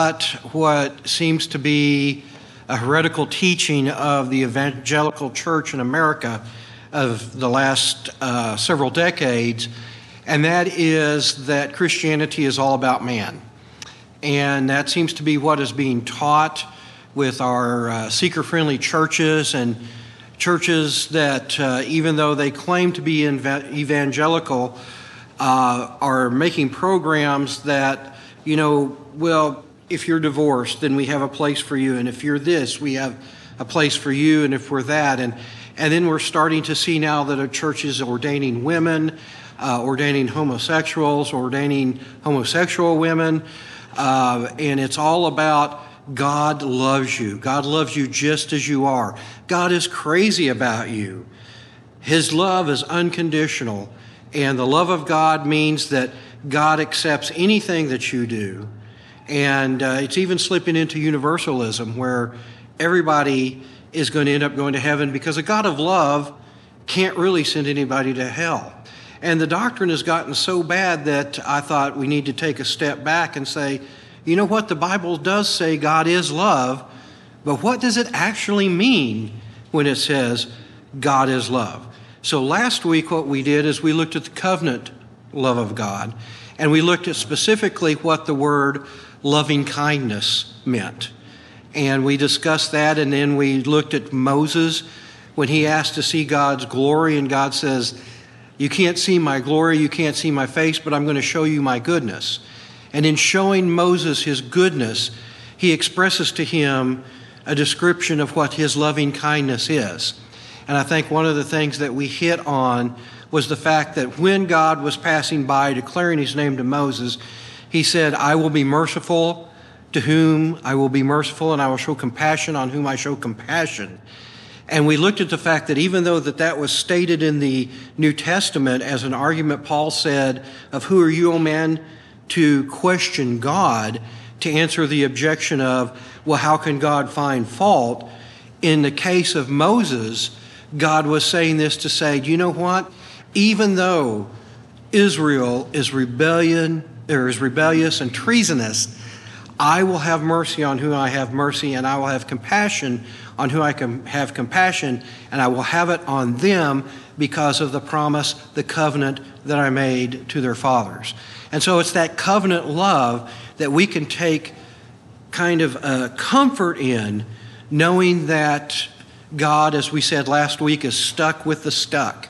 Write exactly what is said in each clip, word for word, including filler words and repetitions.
What seems to be a heretical teaching of the evangelical church in America of the last uh, several decades, and that is that Christianity is all about man. And that seems to be what is being taught with our uh, seeker-friendly churches and churches that, uh, even though they claim to be evangelical, uh, are making programs that, you know, well, if you're divorced, then we have a place for you. And if you're this, we have a place for you. And if we're that. And, and then we're starting to see now that a church is ordaining women, uh, ordaining homosexuals, ordaining homosexual women. Uh, and it's all about God loves you. God loves you just as you are. God is crazy about you. His love is unconditional. And the love of God means that God accepts anything that you do. And uh, it's even slipping into universalism where everybody is going to end up going to heaven because a God of love can't really send anybody to hell. And the doctrine has gotten so bad that I thought we need to take a step back and say, you know what, the Bible does say God is love, but what does it actually mean when it says God is love? So last week what we did is we looked at the covenant love of God, and we looked at specifically what the word loving kindness meant. And we discussed that, and then we looked at Moses when he asked to see God's glory, and God says, you can't see my glory, you can't see my face, but I'm going to show you my goodness. And in showing Moses his goodness, he expresses to him a description of what his loving kindness is. And I think one of the things that we hit on was the fact that when God was passing by declaring his name to Moses, he said, I will be merciful to whom I will be merciful, and I will show compassion on whom I show compassion. And we looked at the fact that even though that, that was stated in the New Testament as an argument, Paul said, of who are you, O man, to question God, to answer the objection of, well, how can God find fault? In the case of Moses, God was saying this to say, you know what? Even though Israel is rebellion, or is rebellious and treasonous, I will have mercy on whom I have mercy, and I will have compassion on whom I can have compassion, and I will have it on them because of the promise, the covenant that I made to their fathers. And so it's that covenant love that we can take kind of a comfort in, knowing that God, as we said last week, is stuck with the stuck.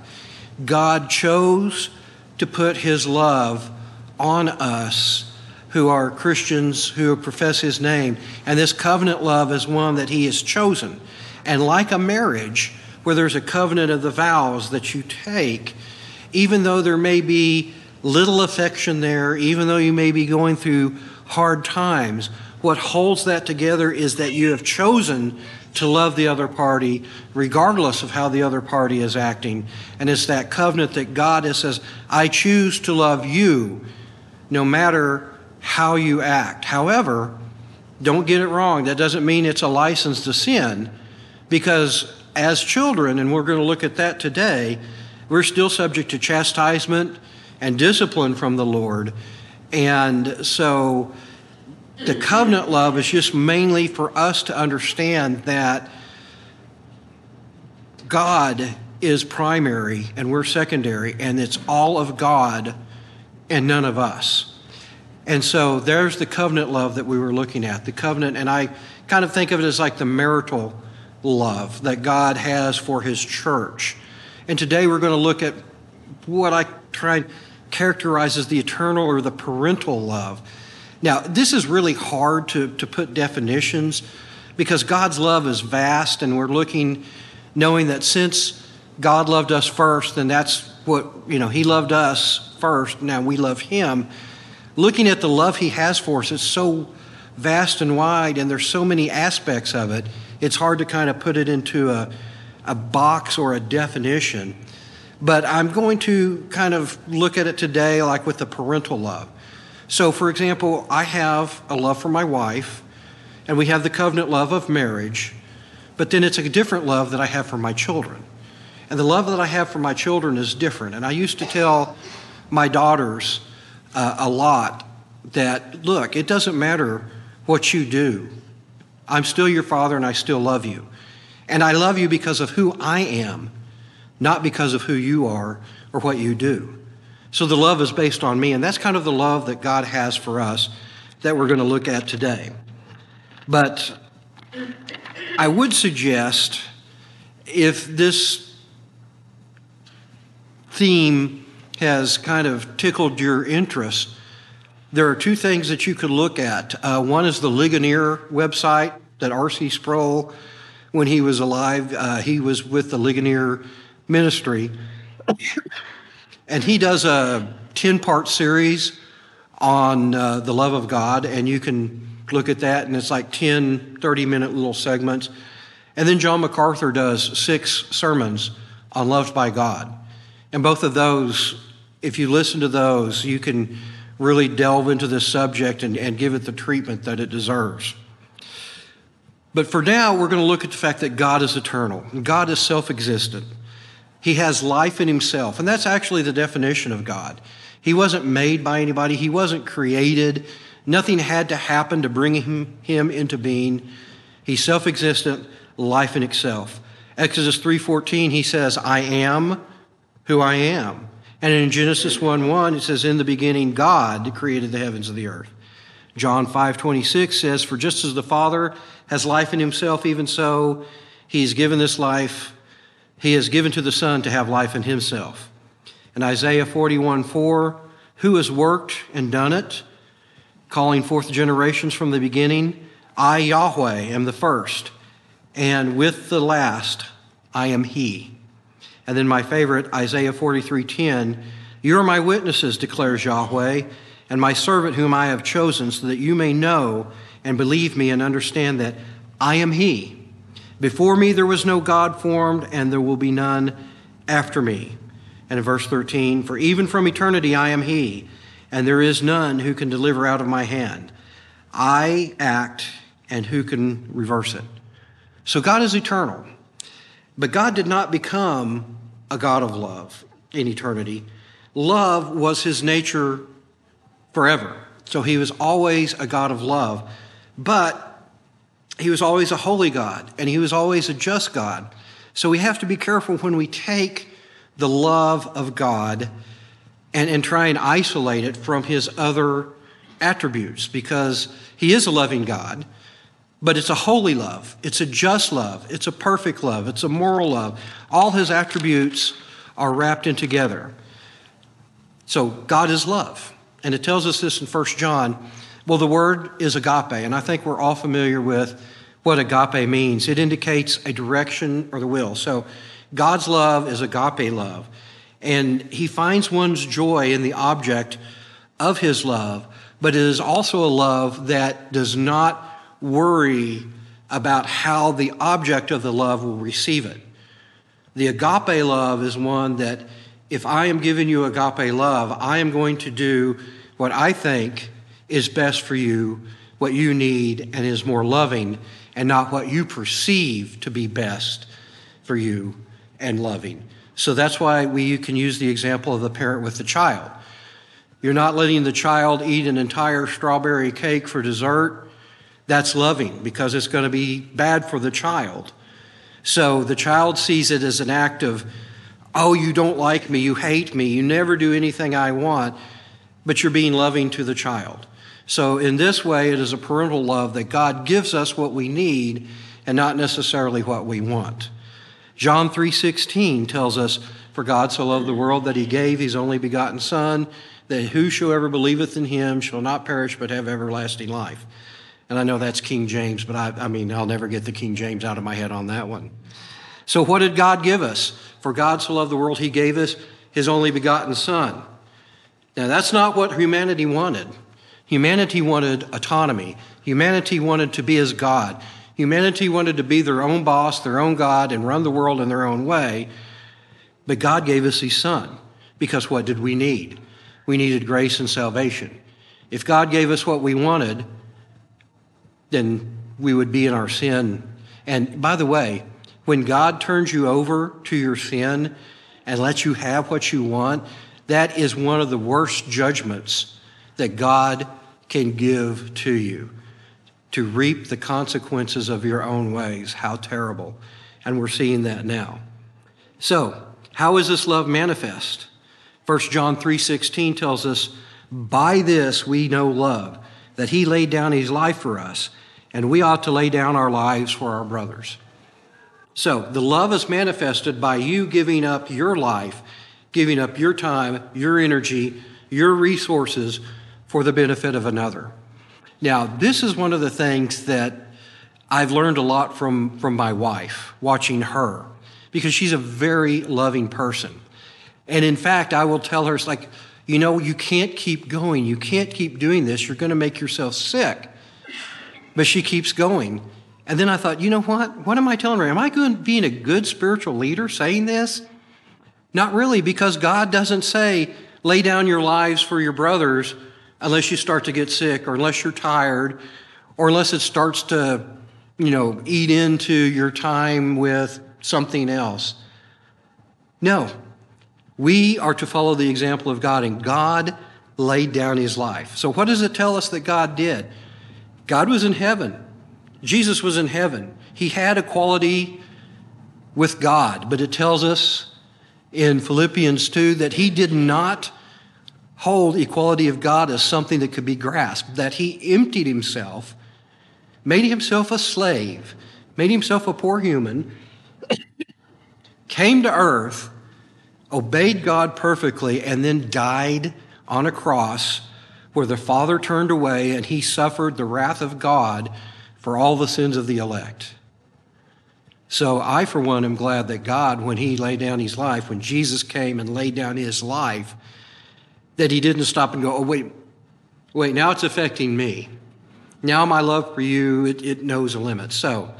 God chose to put his love on us who are Christians, who profess his name. And this covenant love is one that he has chosen. And like a marriage, where there's a covenant of the vows that you take, even though there may be little affection there, even though you may be going through hard times, what holds that together is that you have chosen to love the other party regardless of how the other party is acting. And it's that covenant that God says, I choose to love you no matter how you act. However, don't get it wrong. That doesn't mean it's a license to sin, because as children, and we're going to look at that today, we're still subject to chastisement and discipline from the Lord. And so the covenant love is just mainly for us to understand that God is primary and we're secondary, and it's all of God and none of us. And so there's the covenant love that we were looking at, the covenant, and I kind of think of it as like the marital love that God has for his church. And today we're going to look at what I try and characterize as the eternal or the parental love. Now, this is really hard to, to put definitions because God's love is vast, and we're looking, knowing that since God loved us first, then that's what, you know, he loved us first, now we love him. Looking at the love he has for us, it's so vast and wide, and there's so many aspects of it, it's hard to kind of put it into a, a box or a definition. But I'm going to kind of look at it today like with the parental love. So, for example, I have a love for my wife, and we have the covenant love of marriage, but then it's a different love that I have for my children. And the love that I have for my children is different. And I used to tell my daughters uh, a lot that, look, it doesn't matter what you do. I'm still your Father and I still love you. And I love you because of who I am, not because of who you are or what you do. So the love is based on me, and that's kind of the love that God has for us that we're going to look at today. But I would suggest, if this theme has kind of tickled your interest, there are two things that you could look at. Uh, one is the Ligonier website that R C Sproul, when he was alive, uh, he was with the Ligonier ministry. And he does a ten-part series on uh, the love of God, and you can look at that, and it's like ten thirty-minute little segments. And then John MacArthur does six sermons on Loved by God. And both of those, if you listen to those, you can really delve into this subject and, and give it the treatment that it deserves. But for now, we're going to look at the fact that God is eternal. God is self-existent. He has life in himself, and that's actually the definition of God. He wasn't made by anybody. He wasn't created. Nothing had to happen to bring him, him into being. He's self-existent, life in itself. Exodus three fourteen, he says, I am who I am. And in Genesis one one, it says, in the beginning, God created the heavens and the earth. John five twenty-six says, for just as the Father has life in himself, even so he's given this life, he has given to the Son to have life in himself. And Isaiah forty-one four, who has worked and done it, calling forth generations from the beginning, I, Yahweh, am the first, and with the last I am he. And then my favorite, Isaiah forty-three ten, you are my witnesses, declares Yahweh, and my servant whom I have chosen, so that you may know and believe me and understand that I am he. Before me there was no God formed, and there will be none after me. And in verse thirteen, for even from eternity I am he, and there is none who can deliver out of my hand. I act, and who can reverse it? So God is eternal. But God did not become a God of love in eternity. Love was his nature forever. So he was always a God of love. But he was always a holy God, and he was always a just God. So we have to be careful when we take the love of God and, and try and isolate it from his other attributes, because he is a loving God, but it's a holy love. It's a just love. It's a perfect love. It's a moral love. All his attributes are wrapped in together. So God is love. And it tells us this in First John. Well, the word is agape, and I think we're all familiar with what agape means. It indicates a direction or the will. So God's love is agape love, and he finds one's joy in the object of his love, but it is also a love that does not worry about how the object of the love will receive it. The agape love is one that, if I am giving you agape love, I am going to do what I think is best for you, what you need, and is more loving, and not what you perceive to be best for you and loving. So that's why we can use the example of the parent with the child. You're not letting the child eat an entire strawberry cake for dessert. That's loving, because it's going to be bad for the child. So the child sees it as an act of, oh, you don't like me, you hate me, you never do anything I want, but you're being loving to the child. So in this way, it is a parental love that God gives us what we need and not necessarily what we want. John three sixteen tells us, for God so loved the world that he gave his only begotten Son, that whosoever believeth in him shall not perish but have everlasting life. And I know that's King James, but I, I mean, I'll never get the King James out of my head on that one. So what did God give us? For God so loved the world, he gave us his only begotten Son. Now, that's not what humanity wanted. Humanity wanted autonomy. Humanity wanted to be as God. Humanity wanted to be their own boss, their own God, and run the world in their own way. But God gave us his Son, because what did we need? We needed grace and salvation. If God gave us what we wanted, then we would be in our sin. And by the way, when God turns you over to your sin and lets you have what you want, that is one of the worst judgments that God can give to you. to reap the consequences of your own ways. How terrible. And we're seeing that now. So, how is this love manifest? First John three sixteen tells us, by this we know love, that he laid down his life for us, and we ought to lay down our lives for our brothers. So, the love is manifested by you giving up your life, giving up your time, your energy, your resources for the benefit of another. Now, this is one of the things that I've learned a lot from, from my wife, watching her, because she's a very loving person. And in fact, I will tell her, it's like, you know, you can't keep going. You can't keep doing this. You're going to make yourself sick. But she keeps going. And then I thought, you know what? What am I telling her? Am I going, being a good spiritual leader saying this? Not really, because God doesn't say, lay down your lives for your brothers unless you start to get sick, or unless you're tired, or unless it starts to, you know, eat into your time with something else. No. We are to follow the example of God, and God laid down his life. So what does it tell us that God did? God was in heaven. Jesus was in heaven. He had equality with God, but it tells us in Philippians two that he did not hold equality of God as something that could be grasped, that he emptied himself, made himself a slave, made himself a poor human, came to earth, obeyed God perfectly, and then died on a cross where the Father turned away and he suffered the wrath of God for all the sins of the elect. So I, for one, am glad that God, when he laid down his life, when Jesus came and laid down his life, that he didn't stop and go, oh, wait, wait, now it's affecting me. Now my love for you, it, it knows a limit. So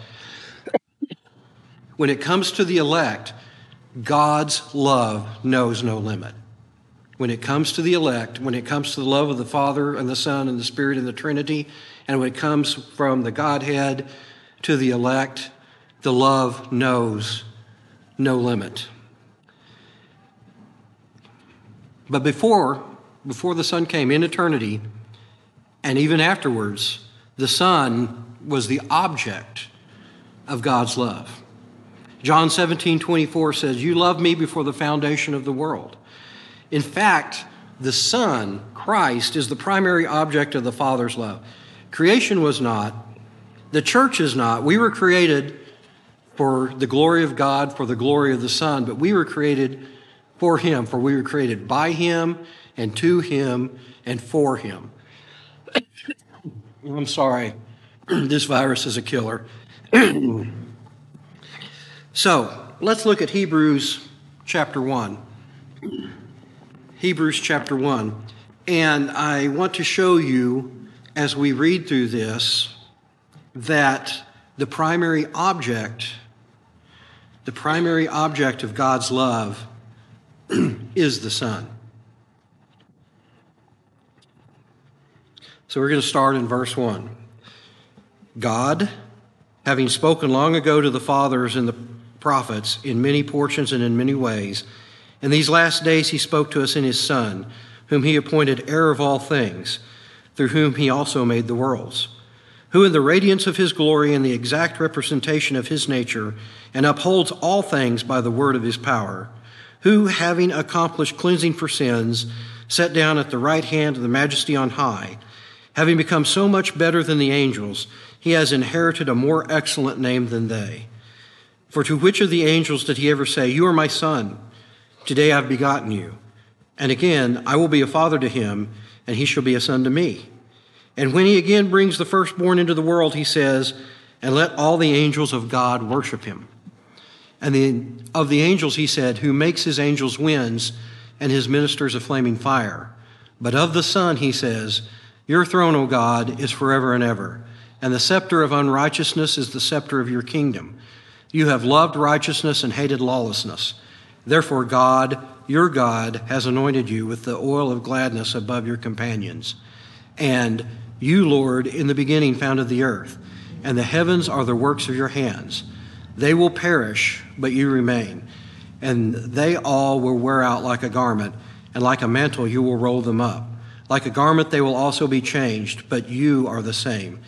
when it comes to the elect, God's love knows no limit. When it comes to the elect, when it comes to the love of the Father and the Son and the Spirit and the Trinity, and when it comes from the Godhead to the elect, the love knows no limit. But before, before the Son came in eternity, and even afterwards, the Son was the object of God's love. John seventeen twenty-four says, you loved me before the foundation of the world. In fact, the Son, Christ, is the primary object of the Father's love. Creation was not. The church is not. We were created for the glory of God, for the glory of the Son, but we were created for him, for we were created by him and to him and for him. I'm sorry. This virus is a killer. So, let's look at Hebrews chapter one. Hebrews chapter one. And I want to show you, as we read through this, that the primary object, the primary object of God's love is the Son. So we're going to start in verse one. God, having spoken long ago to the fathers and the prophets in many portions and in many ways, in these last days he spoke to us in his Son, whom he appointed heir of all things, through whom he also made the worlds, who in the radiance of his glory and the exact representation of his nature, and upholds all things by the word of his power, who, having accomplished cleansing for sins, sat down at the right hand of the Majesty on high, having become so much better than the angels, he has inherited a more excellent name than they. For to which of the angels did he ever say, you are my son, today I've begotten you? And again, I will be a father to him, and he shall be a son to me. And when he again brings the firstborn into the world, he says, and let all the angels of God worship him. And the, of the angels he said, who makes his angels winds and his ministers a flaming fire. But of the Son he says, your throne, O God, is forever and ever, and the scepter of unrighteousness is the scepter of your kingdom. You have loved righteousness and hated lawlessness. Therefore God, your God, has anointed you with the oil of gladness above your companions. And you, Lord, in the beginning founded the earth, and the heavens are the works of your hands. They will perish, but you remain, and they all will wear out like a garment, and like a mantle you will roll them up. Like a garment they will also be changed, but you are the same.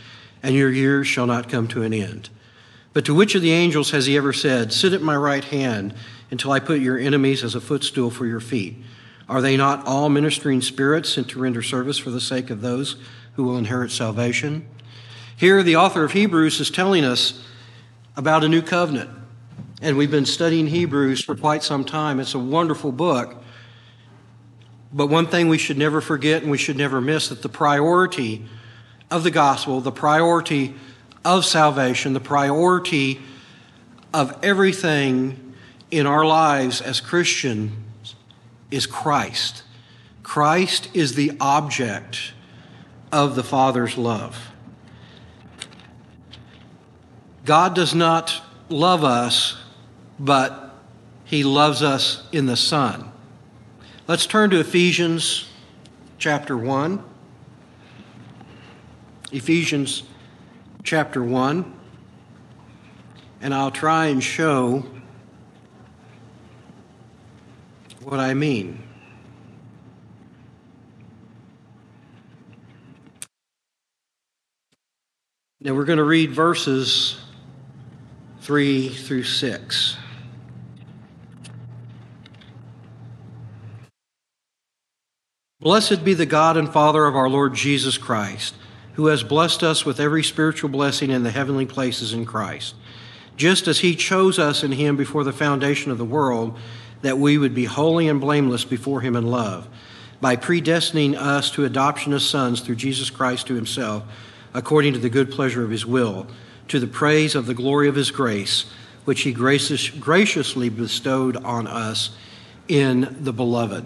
and your years shall not come to an end. But to which of the angels has he ever said, sit at my right hand until I put your enemies as a footstool for your feet? Are they not all ministering spirits sent to render service for the sake of those who will inherit salvation? Here, the author of Hebrews is telling us about a new covenant. And we've been studying Hebrews for quite some time. It's a wonderful book. But one thing we should never forget and we should never miss, that the priority of the gospel, the priority of salvation, the priority of everything in our lives as Christians is Christ. Christ is the object of the Father's love. God does not love us, but he loves us in the Son. Let's turn to Ephesians chapter one. Ephesians chapter one. And I'll try and show what I mean. Now we're going to read verses three through six. Blessed be the God and Father of our Lord Jesus Christ, who has blessed us with every spiritual blessing in the heavenly places in Christ, just as he chose us in him before the foundation of the world, that we would be holy and blameless before him in love, by predestining us to adoption as sons through Jesus Christ to himself, according to the good pleasure of his will, to the praise of the glory of his grace, which he gracious, graciously bestowed on us in the Beloved.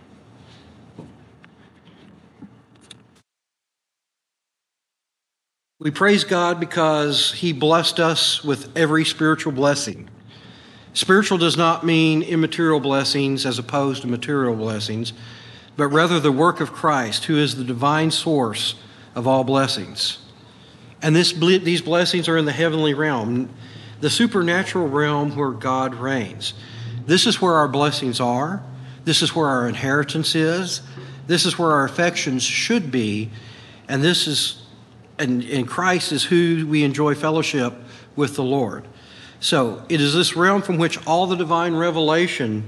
We praise God because he blessed us with every spiritual blessing. Spiritual does not mean immaterial blessings as opposed to material blessings, but rather the work of Christ, who is the divine source of all blessings. And this, these blessings are in the heavenly realm, the supernatural realm where God reigns. This is where our blessings are. This is where our inheritance is. This is where our affections should be. And this is, and, and Christ is who we enjoy fellowship with the Lord. So it is this realm from which all the divine revelation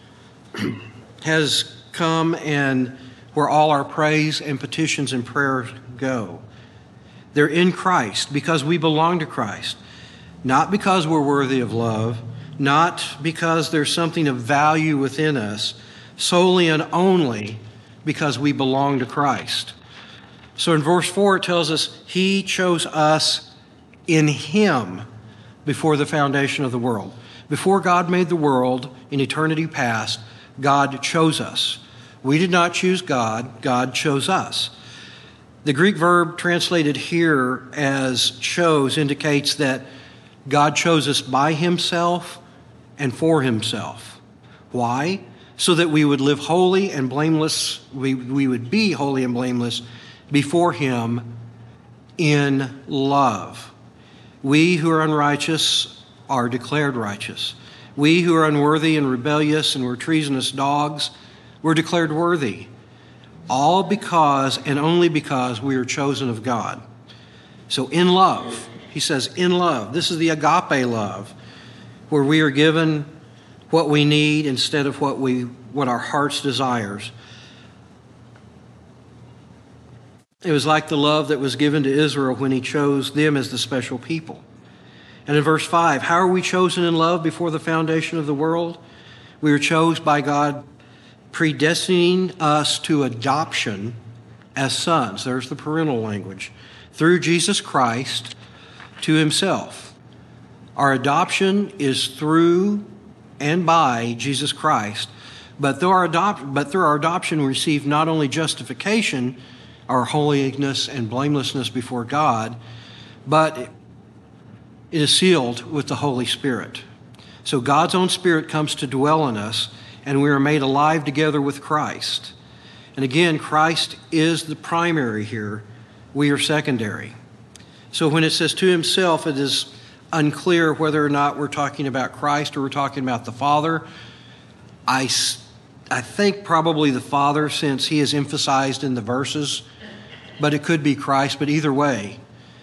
has come and where all our praise and petitions and prayers go. They're in Christ because we belong to Christ, not because we're worthy of love, not because there's something of value within us, solely and only because we belong to Christ. So in verse four, it tells us he chose us in him before the foundation of the world. Before God made the world in eternity past, God chose us. We did not choose God, God chose us. The Greek verb translated here as chose indicates that God chose us by himself and for himself. Why? So that we would live holy and blameless, we, we would be holy and blameless before him in love. We who are unrighteous are declared righteous. We who are unworthy and rebellious and were treasonous dogs were declared worthy. All because and only because we are chosen of God. So in love, he says in love, this is the agape love, where we are given what we need instead of what we what our heart's desires. It was like the love that was given to Israel when he chose them as the special people. And in verse five, how are we chosen in love before the foundation of the world? We were chosen by God, predestining us to adoption as sons. There's the parental language. Through Jesus Christ to himself. Our adoption is through and by Jesus Christ. But through our, adopt, but through our adoption, we receive not only justification, our holiness and blamelessness before God, but it is sealed with the Holy Spirit. So God's own Spirit comes to dwell in us, and we are made alive together with Christ. And again, Christ is the primary here. We are secondary. So when it says to himself, it is unclear whether or not we're talking about Christ or we're talking about the Father. I, I think probably the Father, since he is emphasized in the verses, but it could be Christ. But either way,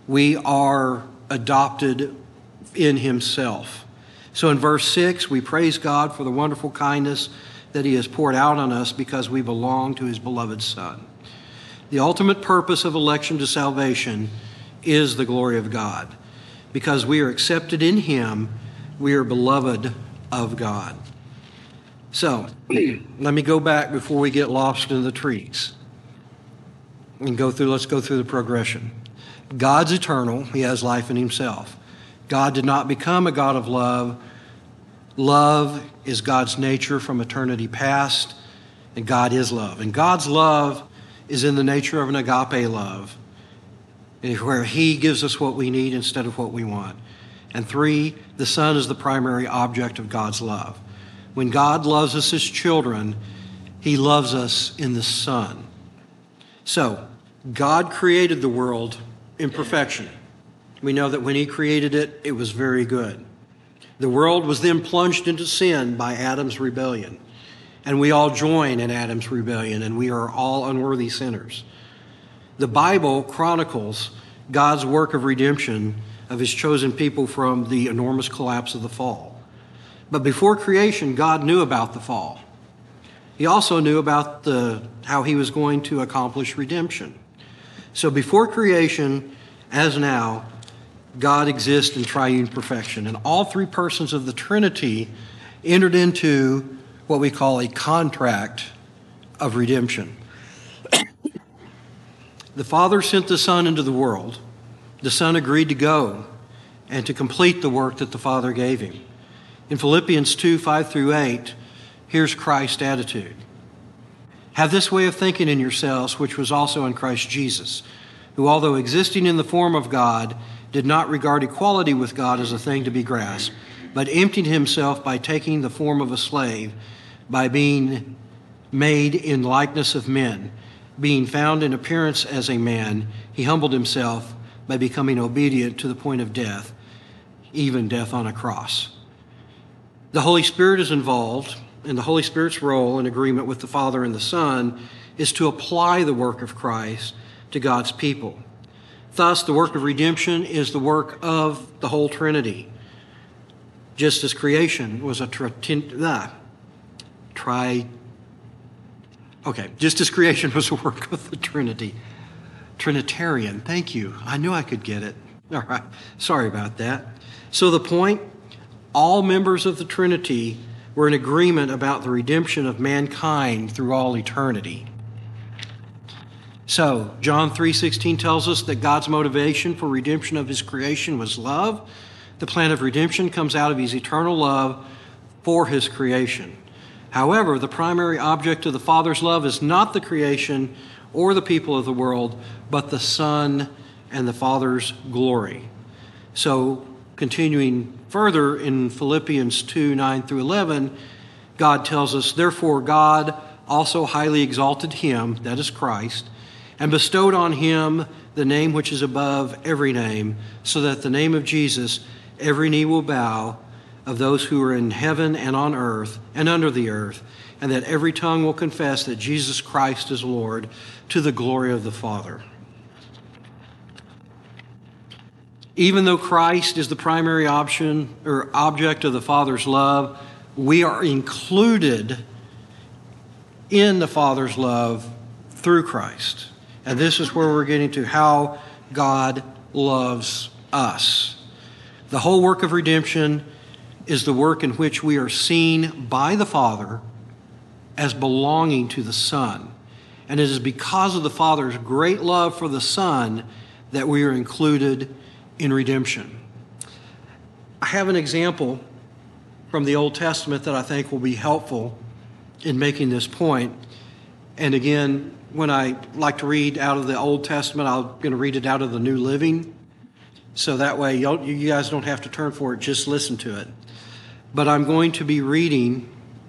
We are adopted in himself. So in verse six, we praise God for the wonderful kindness that he has poured out on us because we belong to his beloved Son. The ultimate purpose of election to salvation is the glory of God. Because we are accepted in him, we are beloved of God. So, let me go back before we get lost in the trees. And go through, let's go through the progression. God's eternal. He has life in himself. God did not become a God of love. Love is God's nature from eternity past, and God is love. And God's love is in the nature of an agape love, where he gives us what we need instead of what we want. And three, the Son is the primary object of God's love. When God loves us as children, he loves us in the Son. So, God created the world in perfection. We know that when he created it, it was very good. The world was then plunged into sin by Adam's rebellion. And we all join in Adam's rebellion, and we are all unworthy sinners. The Bible chronicles God's work of redemption of his chosen people from the enormous collapse of the fall. But before creation, God knew about the fall. He also knew about the how he was going to accomplish redemption. So before creation, as now, God exists in triune perfection. And all three persons of the Trinity entered into what we call a contract of redemption. The Father sent the Son into the world. The Son agreed to go and to complete the work that the Father gave him. In Philippians two, five through eight, here's Christ's attitude. Have this way of thinking in yourselves, which was also in Christ Jesus, who, although existing in the form of God, did not regard equality with God as a thing to be grasped, but emptied himself by taking the form of a slave, by being made in likeness of men. Being found in appearance as a man, he humbled himself by becoming obedient to the point of death, even death on a cross. The Holy Spirit is involved, and the Holy Spirit's role in agreement with the Father and the Son is to apply the work of Christ to God's people. Thus, the work of redemption is the work of the whole Trinity. Just as creation was a tri... Uh, tri okay, just as creation was a work of the Trinity. Trinitarian, thank you. I knew I could get it. All right, sorry about that. So the point, all members of the Trinity were in agreement about the redemption of mankind through all eternity. So, John three sixteen tells us that God's motivation for redemption of his creation was love. The plan of redemption comes out of his eternal love for his creation. However, the primary object of the Father's love is not the creation or the people of the world, but the Son and the Father's glory. So, continuing further in Philippians two, nine through eleven, God tells us, therefore God also highly exalted him, that is Christ, and bestowed on him the name which is above every name, so that the name of Jesus every knee will bow, of those who are in heaven and on earth and under the earth, and that every tongue will confess that Jesus Christ is Lord, to the glory of the Father. Even though Christ is the primary option or object of the Father's love, we are included in the Father's love through Christ. And this is where we're getting to how God loves us. The whole work of redemption is the work in which we are seen by the Father as belonging to the Son. And it is because of the Father's great love for the Son that we are included in redemption. I have an example from the Old Testament that I think will be helpful in making this point. And again, when I like to read out of the Old Testament, I'm going to read it out of the New Living. So that way you guys don't have to turn for it, just listen to it. But I'm going to be reading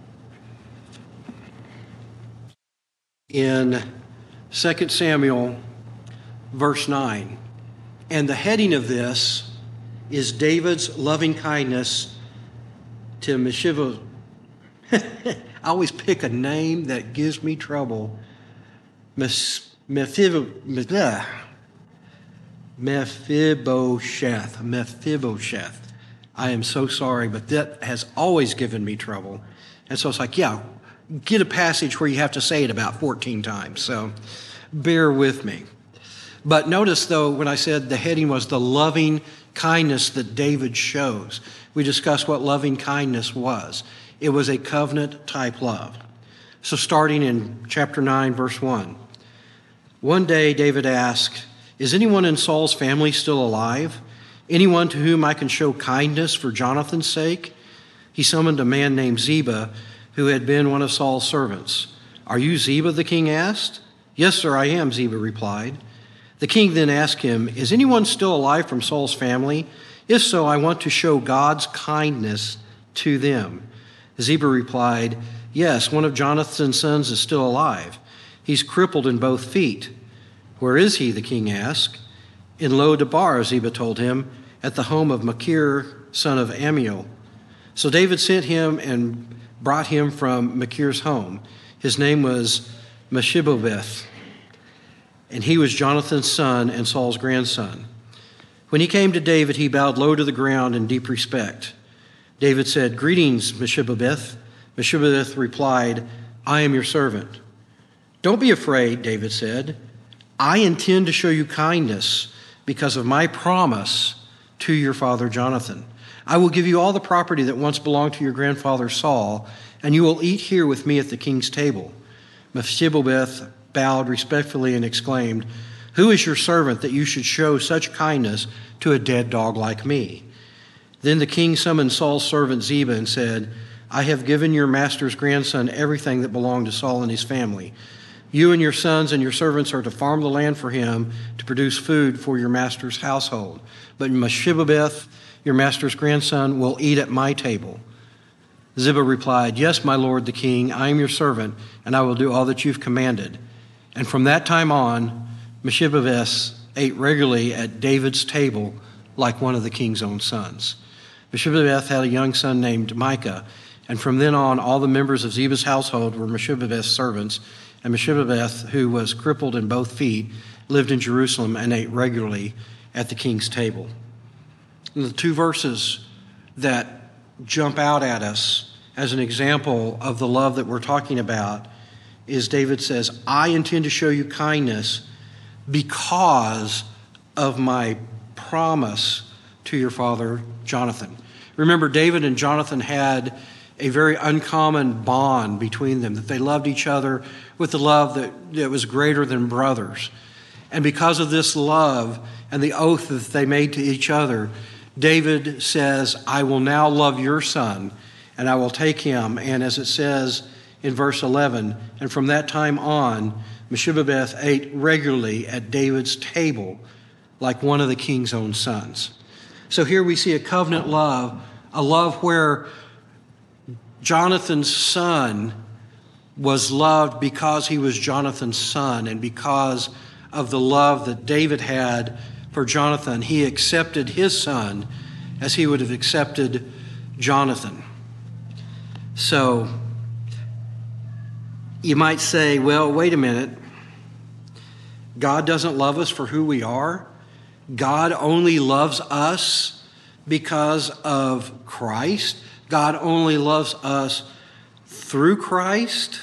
in Second Samuel, verse nine. And the heading of this is David's loving kindness to Mephibosheth. I always pick a name that gives me trouble. Mephibosheth. Mephibosheth. Mephibosheth. I am so sorry, but that has always given me trouble. And so it's like, yeah, get a passage where you have to say it about fourteen times. So bear with me. But notice, though, when I said the heading was the loving kindness that David shows, we discussed what loving kindness was. It was a covenant-type love. So starting in chapter nine, verse one. One day David asked, "Is anyone in Saul's family still alive? Anyone to whom I can show kindness for Jonathan's sake?" He summoned a man named Ziba, who had been one of Saul's servants. "Are you Ziba?" the king asked. "Yes, sir, I am," Ziba replied. The king then asked him, "Is anyone still alive from Saul's family? If so, I want to show God's kindness to them." Ziba replied, "Yes, one of Jonathan's sons is still alive. He's crippled in both feet." "Where is he?" the king asked. "In Lo-debar," Ziba told him, "at the home of Machir, son of Ammiel." So David sent him and brought him from Machir's home. His name was Mephibosheth, and he was Jonathan's son and Saul's grandson. When he came to David, he bowed low to the ground in deep respect. David said, "Greetings, Mephibosheth." Mephibosheth replied, "I am your servant." "Don't be afraid," David said. "I intend to show you kindness because of my promise to your father Jonathan. I will give you all the property that once belonged to your grandfather Saul, and you will eat here with me at the king's table." Mephibosheth bowed respectfully and exclaimed, "Who is your servant that you should show such kindness to a dead dog like me?" Then the king summoned Saul's servant Ziba and said, "I have given your master's grandson everything that belonged to Saul and his family. You and your sons and your servants are to farm the land for him to produce food for your master's household. But Mephibosheth, your master's grandson, will eat at my table." Ziba replied, "Yes, my lord the king, I am your servant, and I will do all that you've commanded." And from that time on, Mephibosheth ate regularly at David's table like one of the king's own sons. Mephibosheth had a young son named Micah, and from then on, all the members of Ziba's household were Mephibosheth's servants, and Mephibosheth, who was crippled in both feet, lived in Jerusalem and ate regularly at the king's table. And the two verses that jump out at us as an example of the love that we're talking about is David says, "I intend to show you kindness because of my promise to your father Jonathan." Remember, David and Jonathan had a very uncommon bond between them, that they loved each other with the love that, that was greater than brothers. And because of this love and the oath that they made to each other, David says, "I will now love your son, and I will take him." And as it says in verse eleven, and from that time on, Mephibosheth ate regularly at David's table like one of the king's own sons. So here we see a covenant love, a love where Jonathan's son was loved because he was Jonathan's son, and because of the love that David had for Jonathan, he accepted his son as he would have accepted Jonathan. So you might say, well, wait a minute. God doesn't love us for who we are. God only loves us because of Christ. God only loves us through Christ.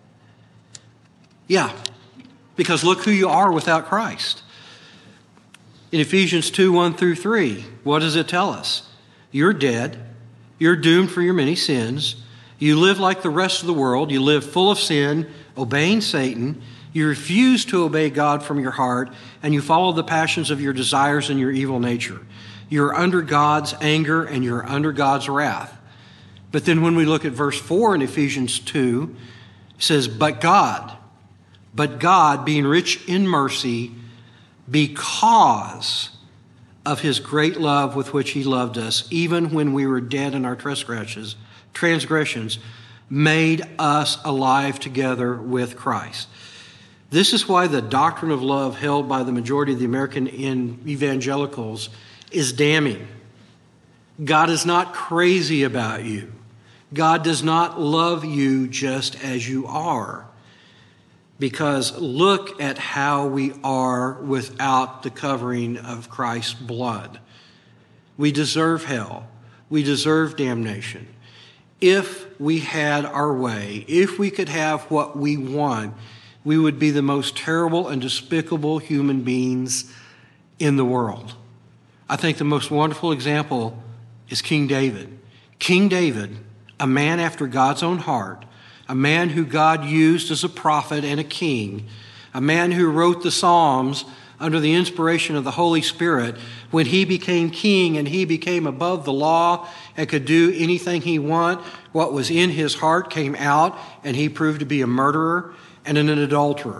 Yeah, because look who you are without Christ. In Ephesians two, one through three, what does it tell us? You're dead. You're doomed for your many sins. You live like the rest of the world. You live full of sin, obeying Satan. You refuse to obey God from your heart, and you follow the passions of your desires and your evil nature. You're under God's anger and you're under God's wrath. But then when we look at verse four in Ephesians two, it says, But God, but God, being rich in mercy, because of his great love with which he loved us, even when we were dead in our transgressions, transgressions, made us alive together with Christ. This is why the doctrine of love held by the majority of the American evangelicals is damning. God is not crazy about you. God does not love you just as you are. Because look at how we are without the covering of Christ's blood. We deserve hell. We deserve damnation. If we had our way, if we could have what we want, we would be the most terrible and despicable human beings in the world. I think the most wonderful example is King David. King David, a man after God's own heart, a man who God used as a prophet and a king, a man who wrote the Psalms under the inspiration of the Holy Spirit. When he became king and he became above the law and could do anything he wanted, what was in his heart came out, and he proved to be a murderer and an adulterer.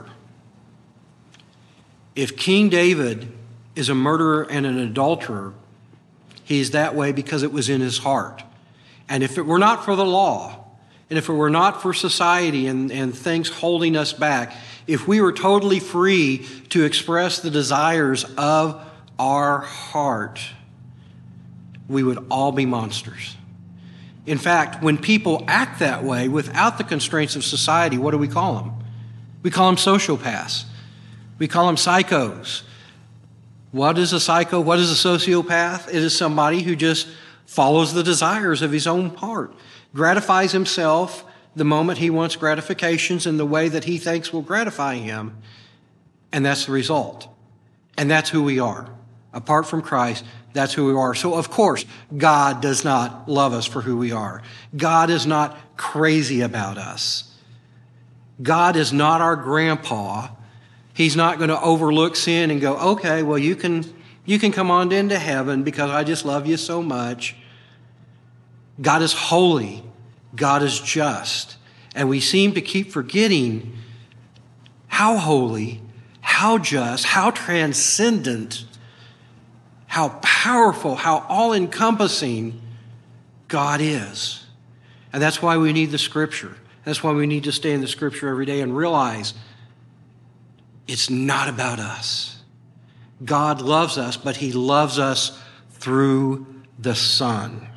If King David is a murderer and an adulterer, he's that way because it was in his heart. And if it were not for the law, and if it were not for society and, and things holding us back, if we were totally free to express the desires of our heart, we would all be monsters. In fact, when people act that way without the constraints of society, what do we call them? We call them sociopaths. We call them psychos. What is a psycho? What is a sociopath? It is somebody who just follows the desires of his own heart, gratifies himself the moment he wants gratifications in the way that he thinks will gratify him, and that's the result. And that's who we are. Apart from Christ, that's who we are. So, of course, God does not love us for who we are. God is not crazy about us. God is not our grandpa. He's not going to overlook sin and go, okay, well, you can, you can come on into heaven because I just love you so much. God is holy. God is just. And we seem to keep forgetting how holy, how just, how transcendent, how powerful, how all-encompassing God is. And that's why we need the Scripture. That's why we need to stay in the Scripture every day and realize it's not about us. God loves us, but He loves us through the Son.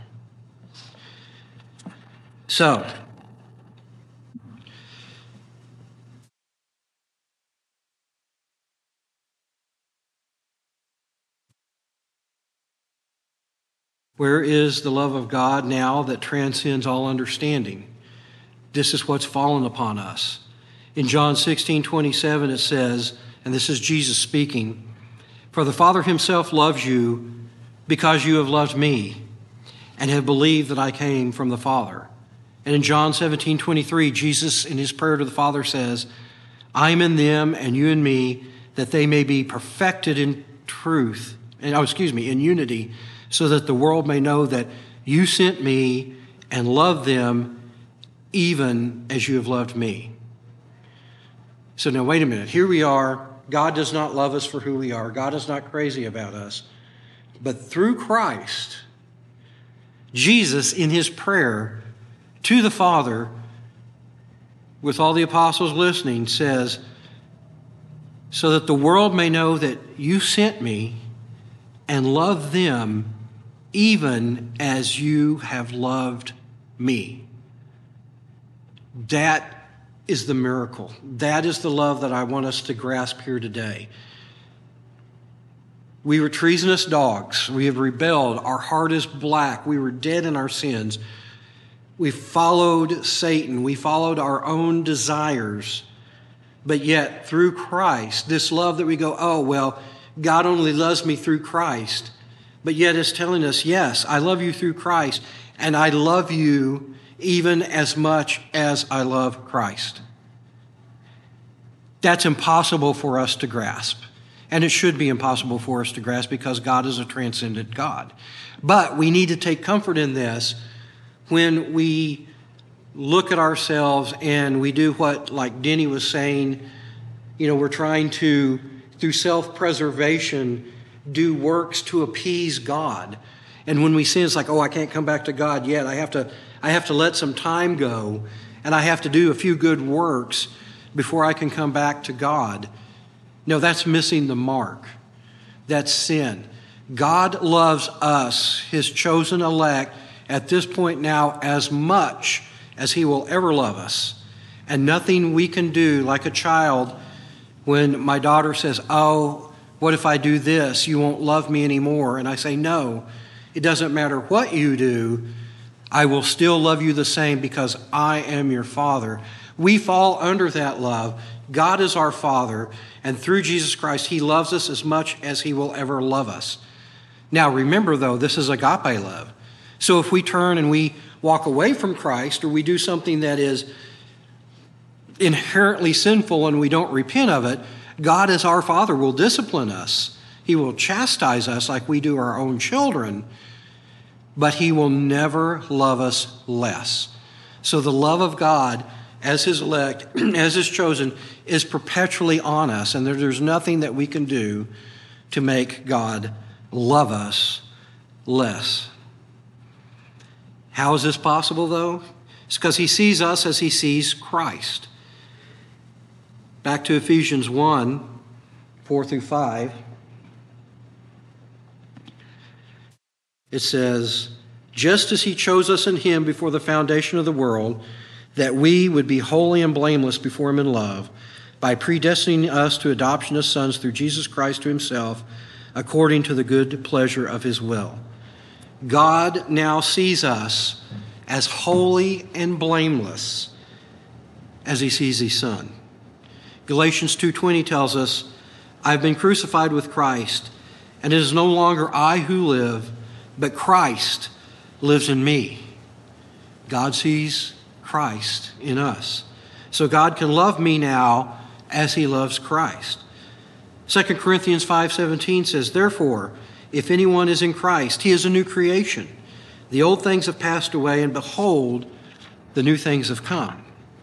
So, where is the love of God now that transcends all understanding? This is what's fallen upon us. In John sixteen twenty-seven it says, and this is Jesus speaking, "For the Father Himself loves you because you have loved me and have believed that I came from the Father." And in John seventeen twenty-three, Jesus in His prayer to the Father says, "I am in them and you in me, that they may be perfected in truth," and oh, excuse me, in unity, "so that the world may know that you sent me and loved them even as you have loved me." So now wait a minute. Here we are. God does not love us for who we are. God is not crazy about us. But through Christ, Jesus in His prayer to the Father, with all the apostles listening, says, "So that the world may know that you sent me and love them even as you have loved me." That is the miracle. That is the love that I want us to grasp here today. We were treasonous dogs. We have rebelled. Our heart is black. We were dead in our sins. We followed Satan. We followed our own desires. But yet, through Christ, this love that we go, oh, well, God only loves me through Christ. But yet it's telling us, yes, I love you through Christ, and I love you even as much as I love Christ. That's impossible for us to grasp. And it should be impossible for us to grasp because God is a transcendent God. But we need to take comfort in this when we look at ourselves and we do what, like Denny was saying, you know, we're trying to, through self-preservation, do works to appease God. And when we sin, it's like, oh, I can't come back to God yet. I have to, I have to let some time go, and I have to do a few good works before I can come back to God. No, that's missing the mark. That's sin. God loves us, His chosen elect, at this point now as much as He will ever love us. And nothing we can do, like a child, when my daughter says, oh, what if I do this? You won't love me anymore. And I say, no, it doesn't matter what you do. I will still love you the same because I am your Father. We fall under that love. God is our Father, and through Jesus Christ, he loves us as much as he will ever love us. Now, remember, though, this is agape love. So if we turn and we walk away from Christ, or we do something that is inherently sinful and we don't repent of it, God as our Father will discipline us. He will chastise us like we do our own children, but he will never love us less. So the love of God as his elect, as his chosen, is perpetually on us, and there, there's nothing that we can do to make God love us less. How is this possible, though? It's because he sees us as he sees Christ. Back to Ephesians one, four through five. It says, just as he chose us in him before the foundation of the world, that we would be holy and blameless before him in love, by predestining us to adoption as sons through Jesus Christ to himself, according to the good pleasure of his will. God now sees us as holy and blameless as he sees his Son. Galatians two twenty tells us, I've been crucified with Christ, and it is no longer I who live, but Christ lives in me. God sees Christ in us. So God can love me now as he loves Christ. Second Corinthians five seventeen says, therefore, if anyone is in Christ, he is a new creation. The old things have passed away, and behold, the new things have come.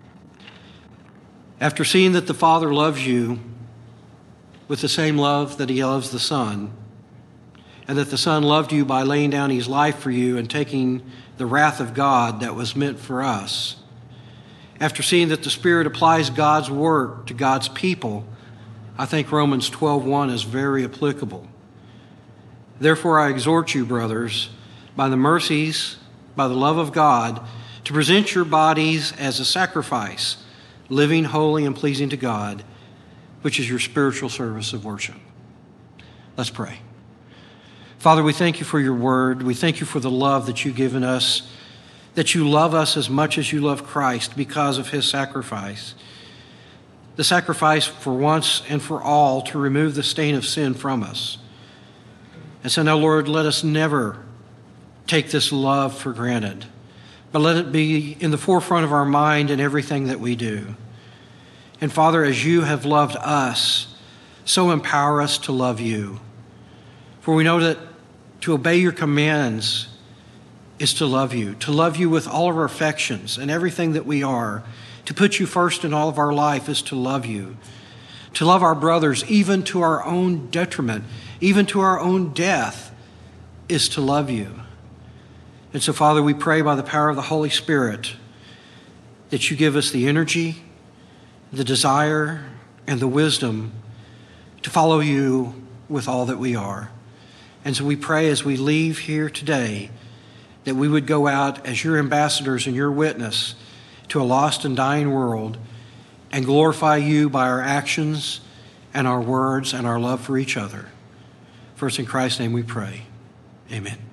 After seeing that the Father loves you with the same love that he loves the Son, and that the Son loved you by laying down his life for you and taking the wrath of God that was meant for us, after seeing that the Spirit applies God's work to God's people, I think Romans twelve one is very applicable. Therefore, I exhort you, brothers, by the mercies, by the love of God, to present your bodies as a sacrifice, living, holy, and pleasing to God, which is your spiritual service of worship. Let's pray. Father, we thank you for your word. We thank you for the love that you've given us, that you love us as much as you love Christ because of his sacrifice. The sacrifice for once and for all to remove the stain of sin from us. And so now, Lord, let us never take this love for granted, but let it be in the forefront of our mind in everything that we do. And Father, as you have loved us, so empower us to love you. For we know that to obey your commands is to love you, to love you with all of our affections and everything that we are. To put you first in all of our life is to love you, to love our brothers even to our own detriment, even to our own death is to love you. And so, Father, we pray by the power of the Holy Spirit that you give us the energy, the desire, and the wisdom to follow you with all that we are. And so we pray as we leave here today that we would go out as your ambassadors and your witness to a lost and dying world and glorify you by our actions and our words and our love for each other. For it's in Christ's name we pray. Amen.